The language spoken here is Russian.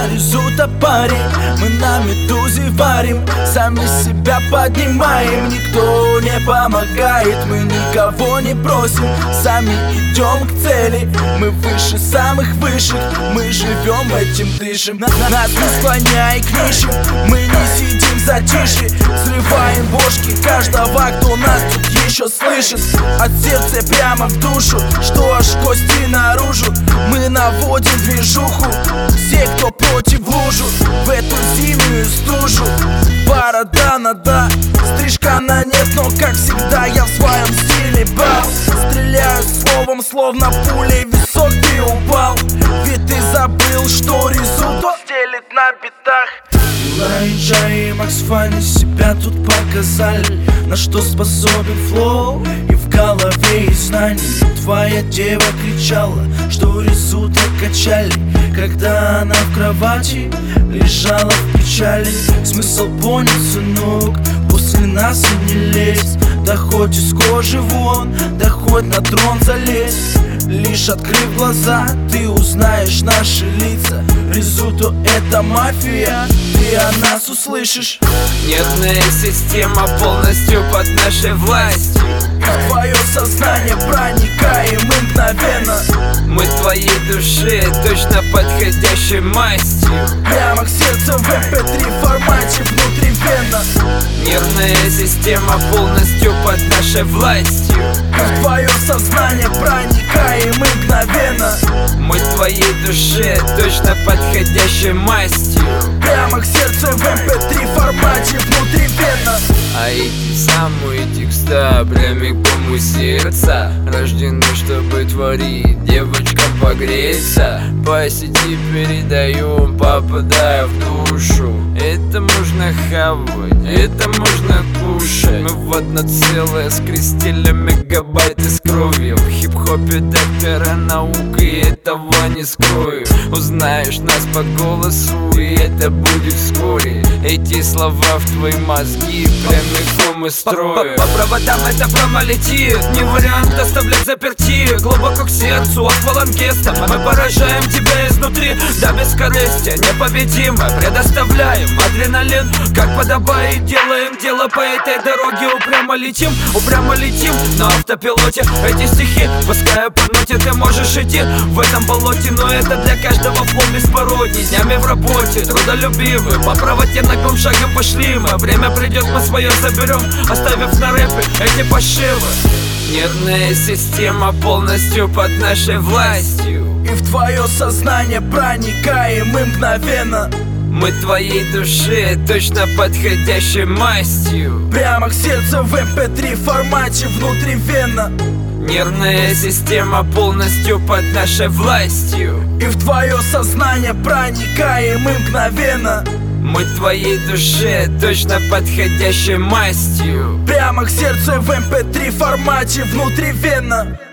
Резуто парень, мы на медузе варим, сами себя поднимаем, никто не помогает, мы никого не просим, сами идем к цели, мы выше самых высших, мы живем этим, дышим. Нас не склоняй к нищим, мы не сидим в затишье, взрываем бошки каждого, кто нас тут еще слышит. От сердца прямо в душу, что аж кости наружу, мы наводим движуху, все, кто против, в лужу, в эту зимнюю стужу. Борода надо, стрижка на нет, но как всегда я в своем стиле бал. Стреляю словом, словно пулей в висок ты упал, ведь ты забыл, что резуто стелит на битах. Лайджа и Макс Фанни себя тут показали, на что способен флоу, и в голове есть знания. Твоя дева кричала, что резуто качали, когда она в кровати лежала в печали. Смысл понял, сынок, после нас и не лезь, да хоть из кожи вон, да хоть на трон залезь. Лишь открыв глаза, ты узнаешь наши лица. Резуто — это мафия, ты о нас услышишь. Нервная система полностью под нашей властью, в твое сознание проникаем мгновенно. Мы твоей душе точно подходящей мастью, прямо к сердцу в MP3 формате внутривенно. Нервная система полностью под нашей властью, в твое сознание проникаем мгновенно. Мы твоей душе точно подходящей мастью, прямо к сердцу в MP3 формате внутривенно. А эти самые текста прямиком у сердца рождены, чтобы творить, девочкам погреться. По сети передаем, попадая в душу. Это можно хавать, это можно кушать. Мы в одно целое скрестили мегабайты с кровью. В хип-хопе доктора науки, этого не скрою. Узнаешь нас по голосу, и это будет вскоре. Эти слова в твои мозги прямиком из строя. По проводам это промолетит, не вариант оставлять заперти. Глубоко к сердцу, аквалангестом мы поражаем тебя изнутри до бескорыстия. Непобедимо предоставляем адреналин, как подобает, делаем дело по этой дороге. Упрямо летим на автопилоте. Эти стихи, пускай по ноте, ты можешь идти в этом болоте, но это для каждого флоу без пародий. Днями в работе, трудолюбивы, по правоте наглым шагом пошли мы. Время придет, мы свое заберем, оставив на рэпе эти пошивы. Нервная система полностью под нашей властью, и в твое сознание проникаем мгновенно. Мы твоей душе точно подходящей мастью, прямо к сердцу в MP3 формате внутривенно. Нервная система полностью под нашей властью, и в твое сознание проникаем мгновенно. Мы твоей душе точно подходящей мастью, прямо к сердцу в MP3 формате внутривенно.